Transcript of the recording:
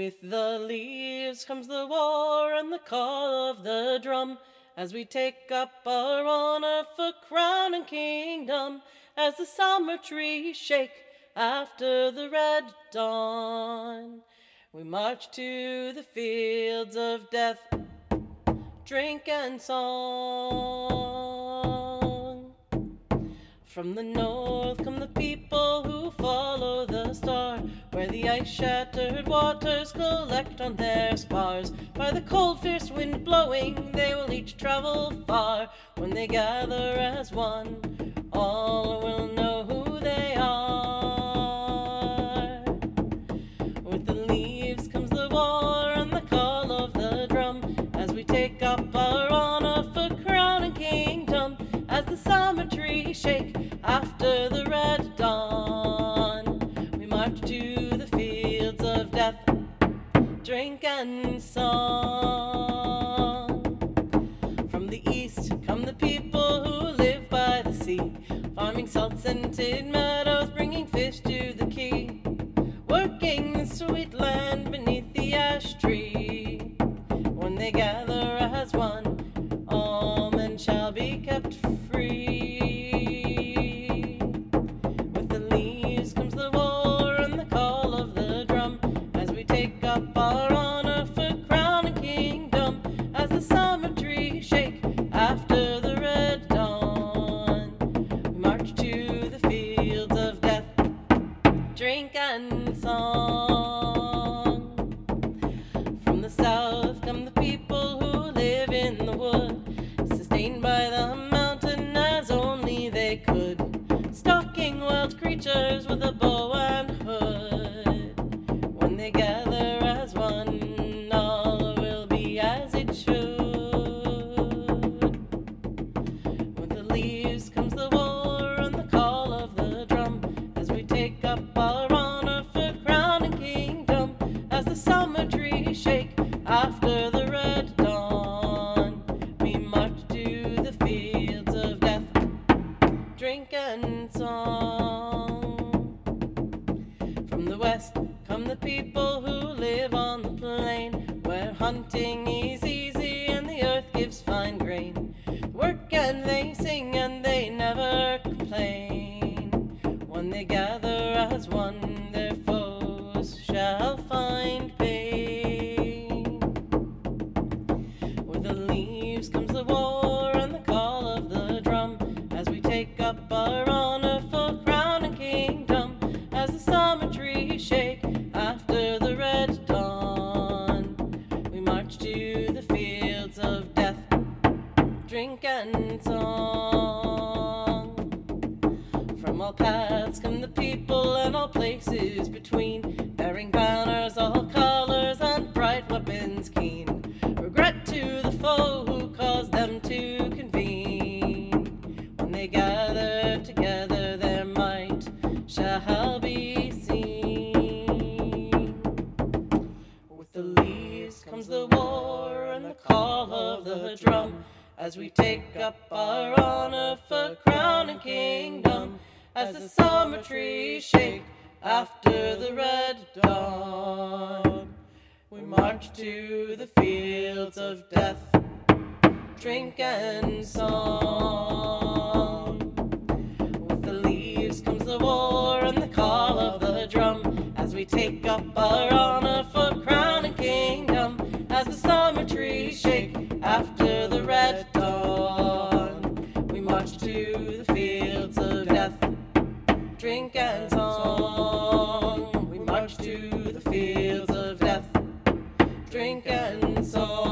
With the leaves comes the war and the call of the drum, as we take up our honor for crown and kingdom, as the summer trees shake after the red dawn. We march to the fields of death, drink and song. From the north come the people who follow the star, where the ice-shattered waters collect on their spars. By the cold, fierce wind blowing, they will each travel far. When they gather as one, all will know who they are. With the leaves comes the war and the call of the drum, as we take up our honor for crown and kingdom, as the summer trees shake after the red dawn. We march to the fields of death, drink and song. From the east come the people who live by the sea, farming salt-scented meadows, bringing fish to the quay, working the sweet land beneath the ash tree. When they gather as one, all men shall be kept free. With the leaves comes the war and the call of the drum, as we take up our honor for crown and kingdom, as the summer trees shake after the red dawn. We march to the fields of death, drink and song. From the south come the people who live in the wood, sustained by the mountain as only they could, stalking wild creatures with a bow and hood. When they gather as one, all will be as it should. With the leaves comes the war and the call of the drum, as we take up our honor for crown and kingdom, as the summer trees shake after the red dawn. We march to the fields of death, drink and song. From the west come the people who live on the plain, where hunting is easy and the earth gives fine grain. Work and they sing and they never complain. When they gather as one, their foes shall find pain. With the leaves comes the war and the call of the drum, as we take up our honor for crown and kingdom, as the summer trees shake after the red dawn. We march to the fields of death, drink and song. From all paths come the people and all places between, bearing banners all colors and bright weapons keen. Regret to the foe who caused them to convene. When they gather together, their might shall be seen. With the leaves comes the war and the call of the drum, as we take up our honor for crown and kingdom, as the summer trees shake after the red dawn. We march to the fields of death, drink and song. With the leaves comes the war and the call of the drum, as we take up our honor for crown and kingdom, as the summer trees shake after the red dawn. We march to the fields of death, drink and song. We march to the fields of death, drink and song.